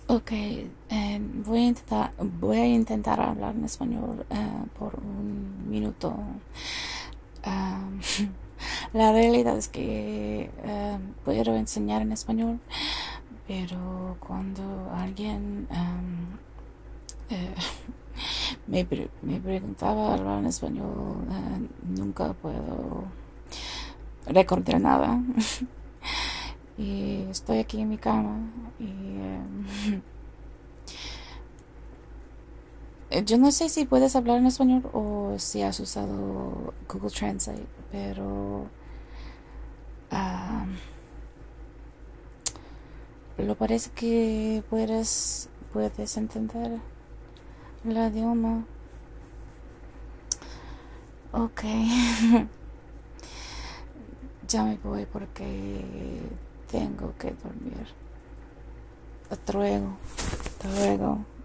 Ok, voy a intentar hablar en español por un minuto. Am, la realidad es que puedo enseñar en español, pero cuando alguien eh, me preguntaba hablar en español, nunca puedo recordar nada. Y estoy aquí en mi cama y yo no sé si puedes hablar en español o si has usado Google Translate, pero ah, lo parece que puedes entender el idioma. Ok, ya me voy porque tengo que dormir. Hasta luego. Hasta luego.